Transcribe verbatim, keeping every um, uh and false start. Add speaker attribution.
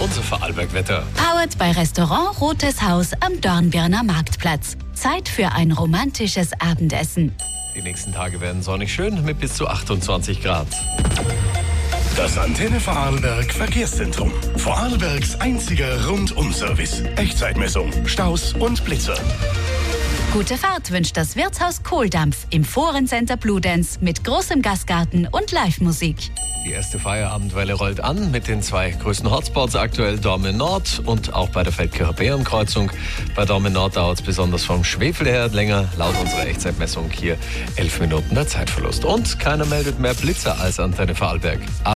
Speaker 1: unser Vorarlberg-Wetter.
Speaker 2: Powered bei Restaurant Rotes Haus am Dornbirner Marktplatz. Zeit für ein romantisches Abendessen.
Speaker 1: Die nächsten Tage werden sonnig schön mit bis zu achtundzwanzig Grad.
Speaker 3: Das Antenne Vorarlberg Verkehrszentrum. Vorarlbergs einziger Rundum-Service. Echtzeitmessung, Staus und Blitzer.
Speaker 2: Gute Fahrt wünscht das Wirtshaus Kohldampf im Forencenter Bludenz mit großem Gastgarten und Live-Musik.
Speaker 1: Die erste Feierabendwelle rollt an mit den zwei größten Hotspots aktuell, Dormen Nord und auch bei der Feldkircher-Beeren-Kreuzung. Bei Dormen Nord dauert es besonders vom Schwefel her länger, laut unserer Echtzeitmessung hier elf Minuten der Zeitverlust. Und keiner meldet mehr Blitzer als Antenne Vorarlberg.